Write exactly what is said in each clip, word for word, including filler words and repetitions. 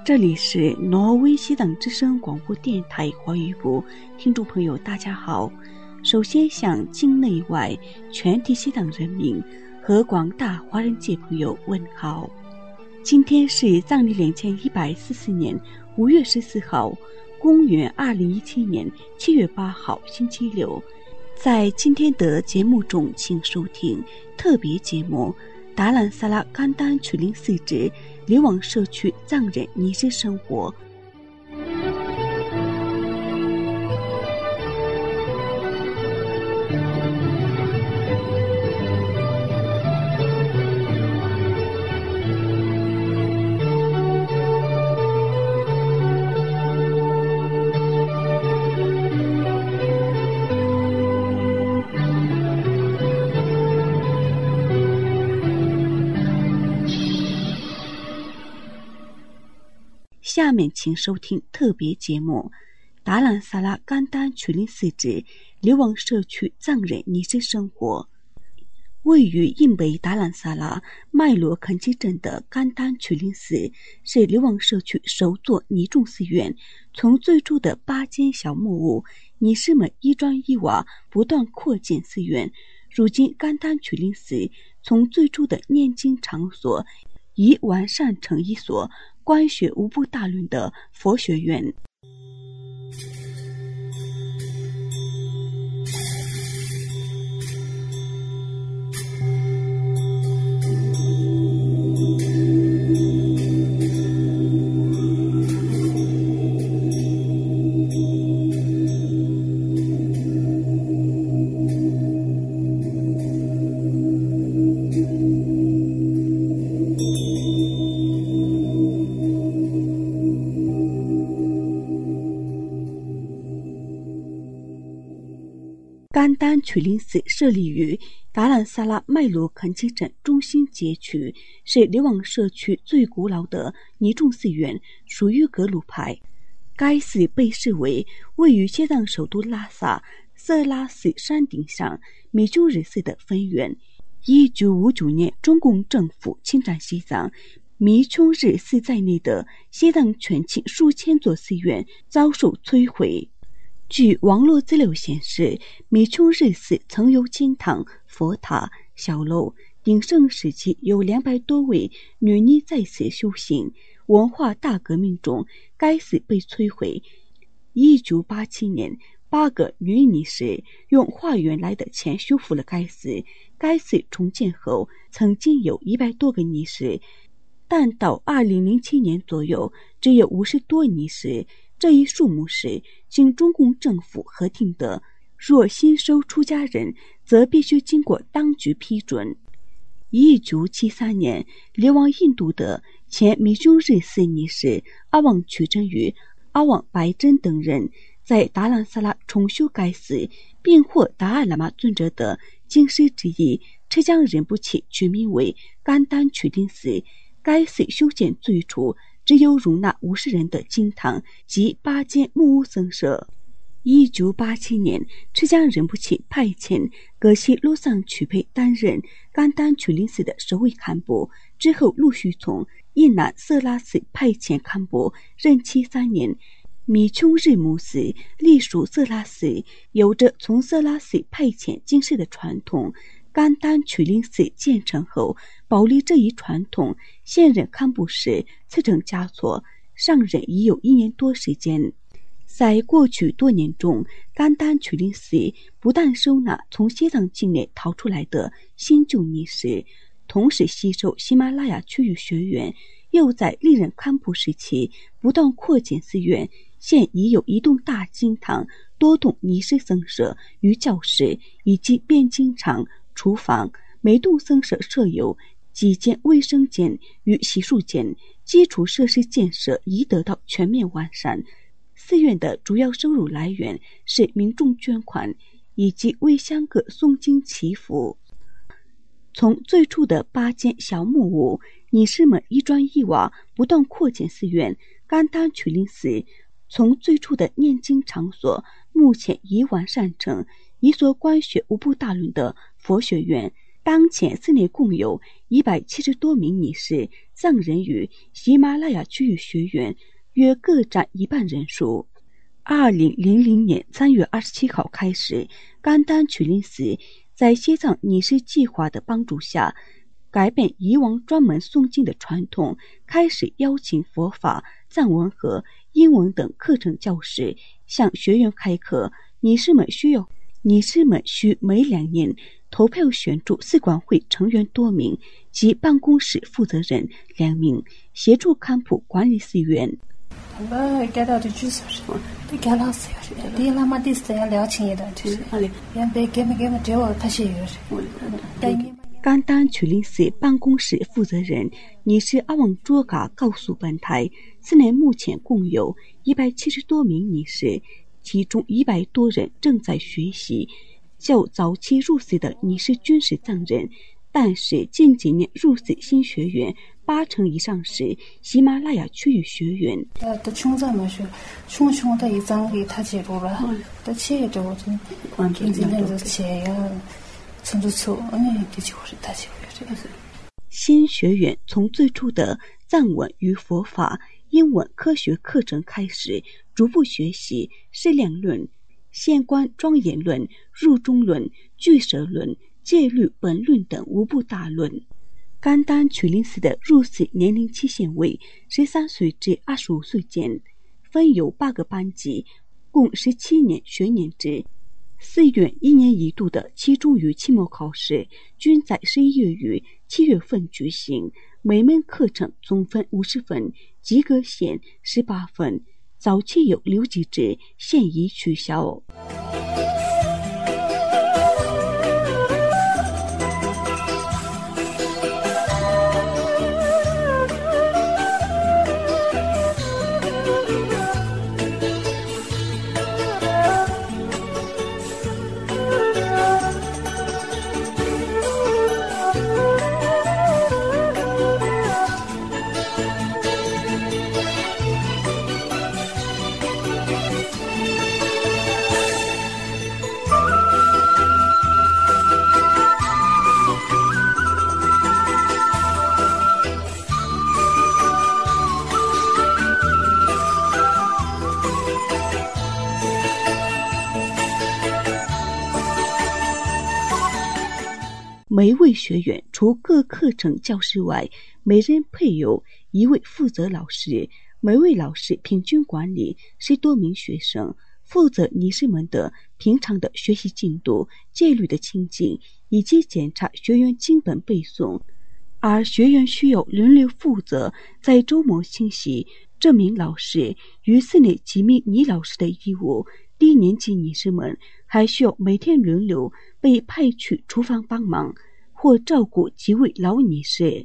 这里是挪威西藏之声广播电台华语部，听众朋友大家好。首先向境内外全体西藏人民和广大华人界朋友问好。今天是藏历两千一百四十年五月十四号，公元二零一七年七月八号星期六。在今天的节目中，请收听特别节目达兰萨拉甘丹曲林寺之流亡社区藏人尼日生活。下面请收听特别节目达兰萨拉甘丹曲林寺之流亡社区藏人尼日生活。位于印北达兰萨拉麦罗肯基镇的甘丹曲林寺是流亡社区首座尼众寺院，从最初的八间小木屋尼士们一砖一瓦不断扩建寺院，如今甘丹曲林寺从最初的念经场所已完善成一所观学无部大论的佛学院。甘丹曲林寺设立于达兰萨拉麦罗肯基镇中心街区，是流亡社区最古老的尼众寺院，属于格鲁派。该寺被视为位于西藏首都拉萨色拉寺山顶上米琼日寺的分院。一九五九年，中共政府侵占西藏，米琼日寺在内的西藏全境数千座寺院遭受摧毁。据网络资料显示，米琼日寺曾有经堂、佛塔、小楼，鼎盛时期有两百多位女尼在此修行。文化大革命中，该寺被摧毁。一九八七年，八个女尼士用化缘来的钱修复了该寺。该寺重建后，曾经有一百多个尼士，但到二零零七年左右，只有五十多尼士。这一数目是经中共政府核定的，若新收出家人，则必须经过当局批准。一九七三年，流亡印度的前米琼日寺尼士阿旺曲真与阿旺白真等人在达兰萨拉重修该寺，并获达赖喇嘛尊者的经师之意，赤江仁波切取名为甘丹曲林寺。该寺修建最初只有容纳五十人的经堂及八间木屋僧舍。一九八七年，赤江仁波切派遣格西洛桑曲培担任甘丹曲林寺的首位堪布，之后陆续从印南色拉寺派遣堪布，任期三年。米琼日木寺隶属色拉寺，有着从色拉寺派遣经师的传统。甘丹曲林寺建成后，保留这一传统。现任堪布是次成嘉措，上任已有一年多时间。在过去多年中，甘丹曲林寺不但收纳从西藏境内逃出来的新旧尼士，同时吸收喜马拉雅区域学员，又在历任堪布时期不断扩建寺院。现已有一栋大经堂、多栋尼士僧舍与教室，以及编经场、厨房，每栋僧舍设有几间卫生间与洗漱间，基础设施建设已得到全面完善。寺院的主要收入来源是民众捐款以及为香客诵经祈福。从最初的八间小木屋，尼士们一砖一瓦不断扩建寺院。甘丹曲林寺从最初的念经场所，目前已完善成一所观学无部大论的佛学院。 当前寺内共有一百七十多名尼师藏人于喜马拉雅区域学员，约各占一半人数。二零零零年三月二十七号开始，甘丹曲林寺在西藏尼师计划的帮助下，改变以往专门诵经的传统，开始邀请佛法、藏文和英文等课程教师向学员开课。尼师们需要尼师们需每两年投票选出寺管会成员多名及办公室负责人两名，协助堪普管理寺院。甘丹曲林寺办公室负责人尼师阿旺卓嘎告诉本台，寺内目前共有一百七十多名尼师，其中一百多人正在学习。较早期入寺的尼师均是藏人，但是近几年入寺新学员八成以上是喜马拉雅区域学员。新学员从最初的藏文与佛法、英文科学课程开始，逐步学习适量论、现观庄严论、入中论、俱舍论、戒律本论等五部大论。甘丹曲林寺的入寺年龄期限为十三岁至二十五岁间，分有八个班级，共十七年学年制。寺院一年一度的期中与期末考试均在十一月与七月份举行，每门课程总分五十分，及格线十八分。早期有留级制，现已取消。每位学员除各课程教师外，每人配有一位负责老师，每位老师平均管理十多名学生，负责尼师们的平常的学习进度、戒律的清净，以及检查学员经本背诵。而学员需要轮流负责在周末清洗。这名老师与寺内几名尼老师的义务，低年级尼师们还需要每天轮流被派去厨房帮忙或照顾几位老尼师。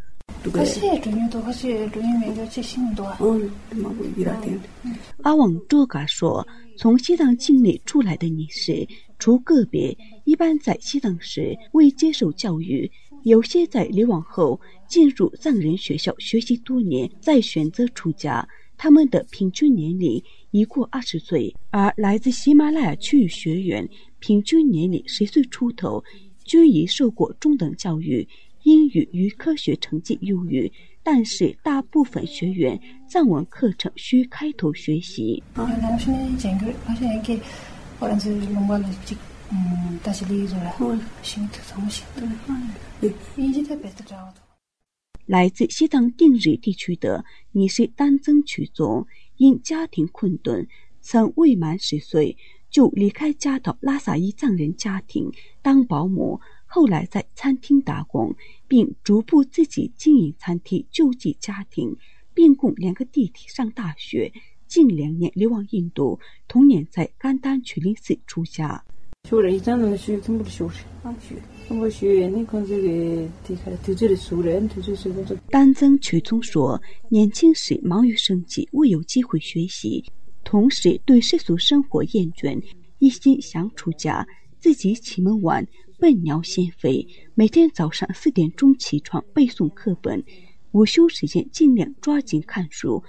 阿旺卓嘎说，从西藏境内出来的尼师，除个别一般在西藏时未接受教育，有些在流亡后进入藏人学校学习多年，再选择出家，他们的平均年龄已过二十岁，而来自喜马拉雅区域学员平均年龄十岁出头，均已受过中等教育，英语与科学成绩优异，但是大部分学员藏文课程需开头学习。来自西藏定日地区的尼师丹增曲宗，因家庭困顿，曾未满十岁就离开家到拉萨伊藏人家庭当保姆，后来在餐厅打工，并逐步自己经营餐厅救济家庭，并供两个弟弟上大学。近两年流亡印度，同年在甘丹曲林寺出家。丹增曲宗说，年轻时忙于生计，未有机会学习，同时对世俗生活厌倦，一心想出家。自己起门晚，笨鸟先飞，每天早上四点钟起床背诵课本，午休时间尽量抓紧看书，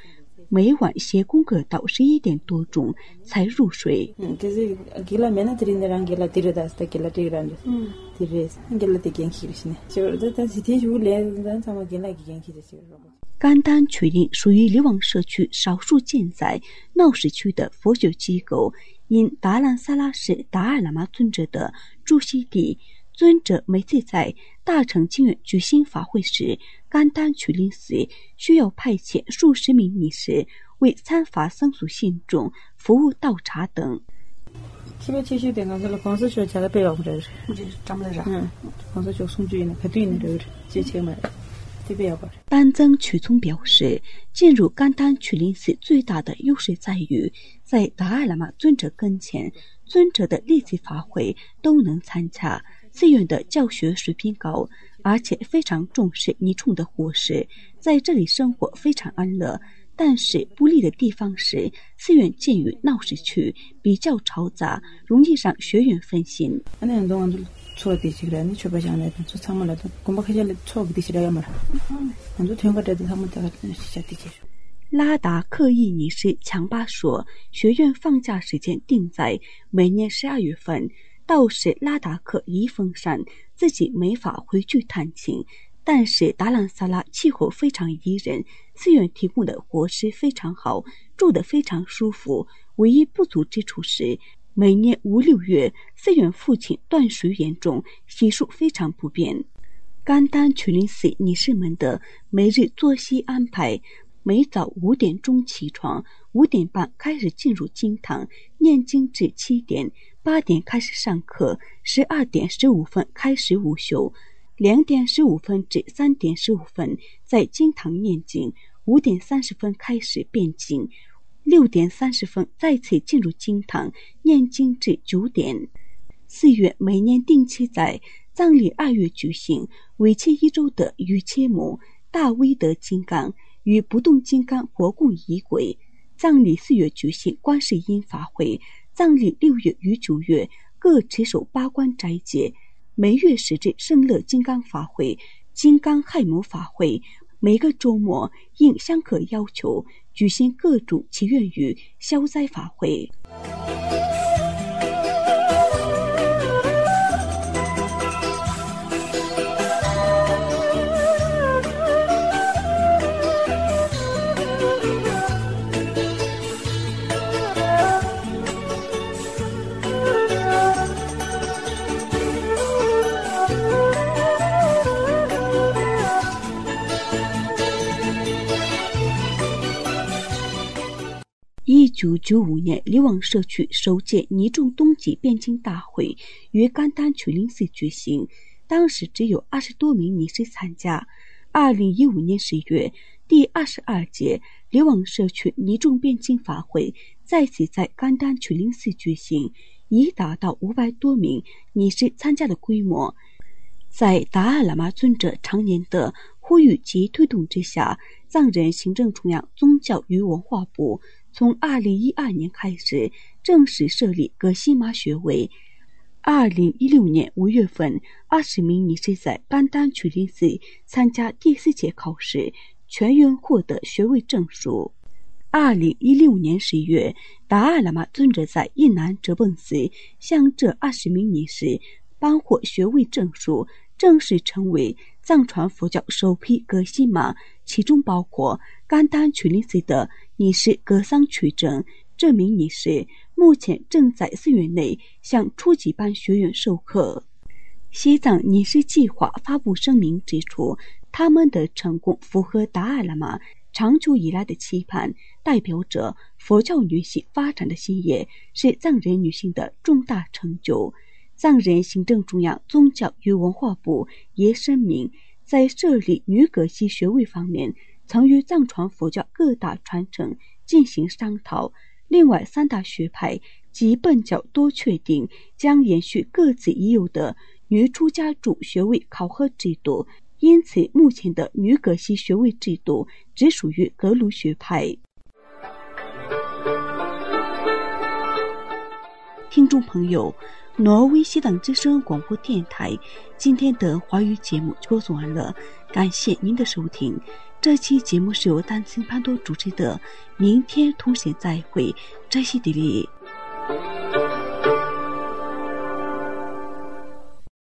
每晚写功课到十一点多钟才入睡。 嗯，可是给了没那点的人给了第二代，给了第二代，嗯，第二，给了第几期是呢？就这这是天主来，咱咱们给了几期的，就是。 甘丹曲林属于流亡社区少数建在闹市区的佛学机构，因达兰萨拉是达尔喇嘛尊者的住锡地。尊者每次在大乘经院举行法会时，甘丹曲林寺需要派遣数十名尼师为参法僧俗信众服务倒茶等。 七七十点刚才了，公司说加了百万不这是， 长不了啥。 嗯，公司就送去呢，排队呢，这个几千万。 丹增曲聪表示，进入甘丹曲林寺最大的优势在于，在达尔喇嘛尊者跟前，尊者的历次法会都能参加。寺院的教学水平高，而且非常重视尼众的伙食，在这里生活非常安乐。但是不利的地方是，寺院建于闹市区，比较嘈杂，容易让学员分心。 错地区了，你去不想来，做他们来的，恐怕开始来错个地区了要么了。嗯，很多听过这他们在下地区。 拉达克伊尼师强巴说，学院放假时间定在每年十二月份。道士拉达克伊风山自己没法回去探亲，但是达兰萨拉气候非常宜人，寺院提供的伙食非常好，住得非常舒服。唯一不足之处是，每年五六月，寺院父亲断水严重，洗漱非常不便。甘丹曲林寺尼师们的每日作息安排：每早五点钟起床，五点半开始进入经堂念经至七点，八点开始上课，十二点十五分开始午休，两点十五分至三点十五分在经堂念经，五点三十分开始辩经。六点三十分再次进入经堂念经至九点。寺院每年定期在藏历二月举行为期一周的与切姆大威德金刚与不动金刚活供仪轨。藏历四月举行观世音法会，藏历六月与九月各持守八关斋戒。每月始至圣乐金刚法会、金刚亥母法会，每个周末应香客要求举行各种祈愿与消灾法会。一九九五年，流亡社区首届尼众冬季辩经大会于甘丹曲林寺举行，当时只有二十多名尼师参加。二零一五年十月，第二十二届流亡社区尼众辩经法会再次在甘丹曲林寺举行，已达到五百多名尼师参加的规模。在达尔喇嘛尊者常年的呼吁及推动之下，藏人行政中央宗教与文化部从二零一二年开始正式设立格西玛学位。二零一六年五月份，二十名尼师在甘丹曲林寺参加第四届考试，全员获得学位证书。二零一六年十月，达尔喇嘛尊者在印南哲蚌寺向这二十名尼师颁获学位证书，正式成为藏传佛教首批格西玛，其中包括甘丹曲林寺的尼师格桑曲正。这名尼师目前正在寺院内向初级班学员授课。西藏尼师计划发布声明指出，他们的成功符合达尔喇嘛长久以来的期盼，代表着佛教女性发展的新业，是藏人女性的重大成就。藏人行政中央宗教与文化部也声明，在设立女格西学位方面，曾与藏传佛教各大传承进行商讨。另外三大学派及苯教都确定将延续各自已有的女出家主学位考核制度，因此目前的女格西学位制度只属于格鲁学派。听众朋友，挪威西藏之声广播电台今天的华语节目就播送完了，感谢您的收听。 这期节目是由丹青潘多主持的，明天同学再会，这些地理。